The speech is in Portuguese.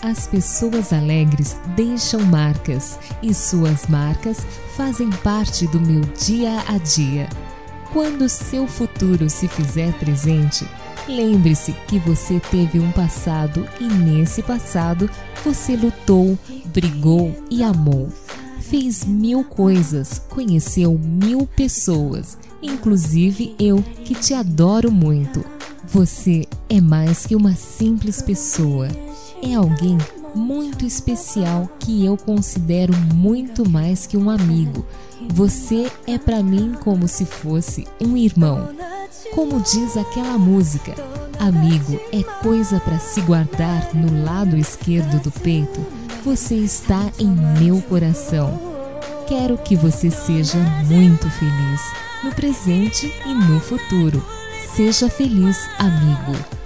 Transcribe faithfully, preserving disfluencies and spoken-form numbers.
As pessoas alegres deixam marcas e suas marcas fazem parte do meu dia a dia. Quando seu futuro se fizer presente, lembre-se que você teve um passado e nesse passado você lutou, brigou e amou. Fez mil coisas, conheceu mil pessoas, inclusive eu que te adoro muito. Você é mais que uma simples pessoa. É alguém muito especial que eu considero muito mais que um amigo. Você é para mim como se fosse um irmão. Como diz aquela música, amigo é coisa para se guardar no lado esquerdo do peito. Você está em meu coração. Quero que você seja muito feliz no presente e no futuro. Seja feliz, amigo.